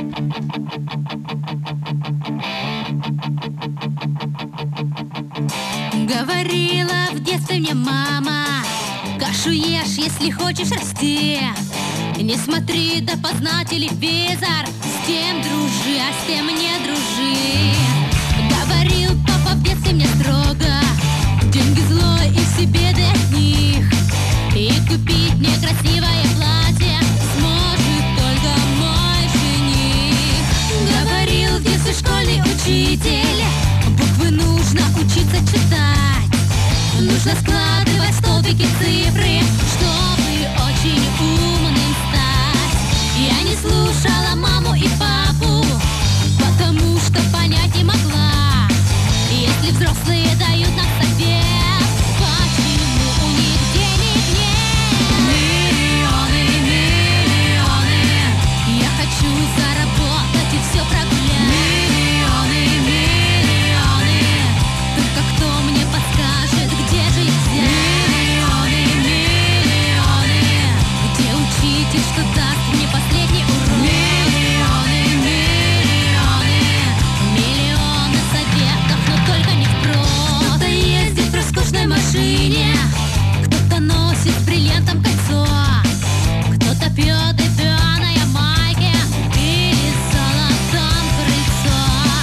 Говорила в детстве мне мама: кашу ешь, если хочешь расти. Не смотри допоздна телевизор, с тем дружи, а с тем не дружи. Говорил папа в детстве мне строго: деньги зло и все беды от них. И купить мне красивое платье сможет только мой жених. Говорил в детстве школьный учитель: буквы нужно учиться читать. Нужно складывать в столбики цифры, чтобы очень умным стать. Я не слушала маму и папу, потому что понять не могла. Если взрослые дают нам совет, почему у них денег нет? Миллионы, миллионы, я хочу заработать и все прогулять. Миллионы, миллионы, только кто мне подскажет, где же их взять? Миллионы, миллионы, где учитель, что даст мне последний урок? Миллионы, миллионы, миллионы советов, но только не впрок. Кто-то ездит в роскошной машине, кто-то носит с бриллиантом кольцо, кто-то пьет и пьян на Ямайке или золотом крыльцо.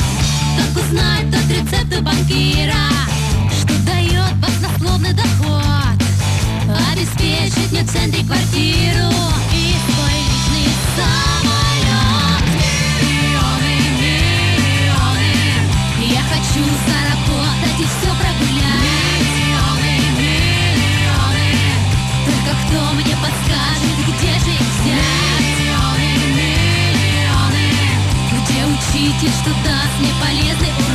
Как узнать тот рецепт у банкира, что дает баснословный доход, обеспечить мне в центре квартиру и свой личный самолет? Миллионы, миллионы, я хочу заработать и все прогулять. Миллионы, миллионы, только кто мне подскажет, где же их взять? Миллионы, миллионы, где учитель, что даст мне полезный урок?